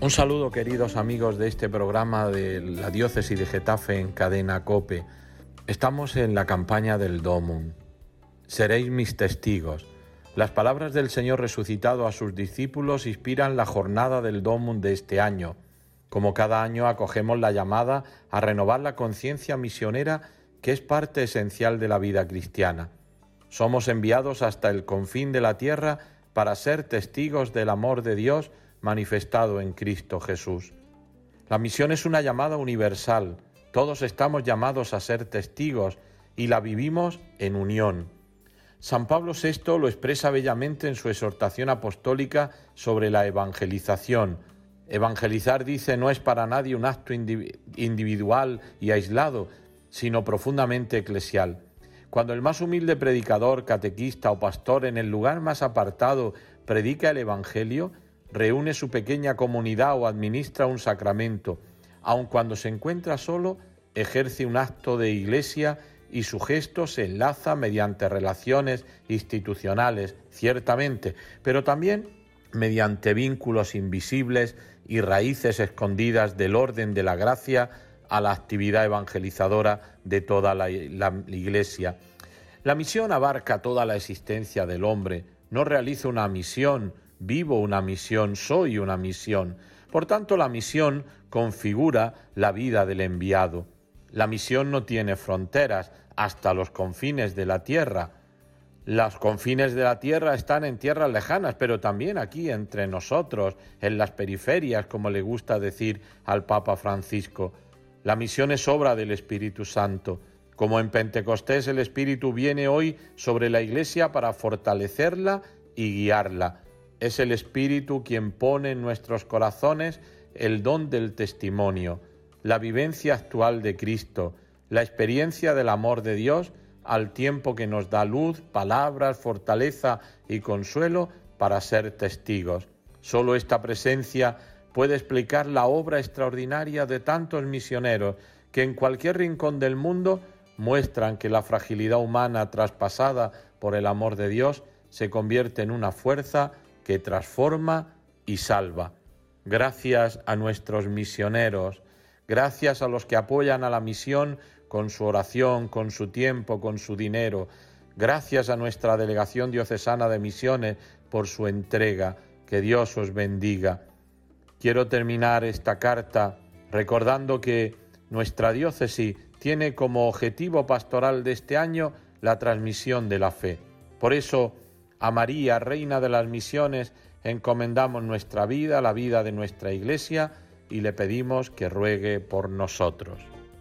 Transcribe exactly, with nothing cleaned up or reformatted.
Un saludo, queridos amigos de este programa de la Diócesis de Getafe en Cadena COPE. Estamos en la campaña del Domum. Seréis mis testigos. Las palabras del Señor resucitado a sus discípulos inspiran la jornada del Domum de este año. Como cada año acogemos la llamada a renovar la conciencia misionera que es parte esencial de la vida cristiana. Somos enviados hasta el confín de la tierra para ser testigos del amor de Dios manifestado en Cristo Jesús. La misión es una llamada universal. Todos estamos llamados a ser testigos y la vivimos en unión. San Pablo sexto lo expresa bellamente en su exhortación apostólica sobre la evangelización. Evangelizar, dice, no es para nadie un acto individual y aislado, sino profundamente eclesial. Cuando el más humilde predicador, catequista o pastor en el lugar más apartado predica el Evangelio, reúne su pequeña comunidad o administra un sacramento, aun cuando se encuentra solo, ejerce un acto de iglesia y su gesto se enlaza mediante relaciones institucionales, ciertamente, pero también mediante vínculos invisibles y raíces escondidas del orden de la gracia a la actividad evangelizadora de toda la, la Iglesia. La misión abarca toda la existencia del hombre. No realizo una misión, vivo una misión, soy una misión. Por tanto, la misión configura la vida del enviado. La misión no tiene fronteras hasta los confines de la tierra. Los confines de la tierra están en tierras lejanas, pero también aquí entre nosotros, en las periferias, como le gusta decir al Papa Francisco. La misión es obra del Espíritu Santo. Como en Pentecostés el Espíritu viene hoy sobre la Iglesia para fortalecerla y guiarla. Es el Espíritu quien pone en nuestros corazones el don del testimonio, la vivencia actual de Cristo, la experiencia del amor de Dios, al tiempo que nos da luz, palabras, fortaleza y consuelo para ser testigos. Solo esta presencia puede explicar la obra extraordinaria de tantos misioneros que en cualquier rincón del mundo muestran que la fragilidad humana traspasada por el amor de Dios se convierte en una fuerza que transforma y salva. Gracias a nuestros misioneros, gracias a los que apoyan a la misión con su oración, con su tiempo, con su dinero, gracias a nuestra Delegación Diocesana de Misiones por su entrega. Que Dios os bendiga. Quiero terminar esta carta recordando que nuestra diócesis tiene como objetivo pastoral de este año la transmisión de la fe. Por eso, a María, Reina de las Misiones, encomendamos nuestra vida, la vida de nuestra Iglesia, y le pedimos que ruegue por nosotros.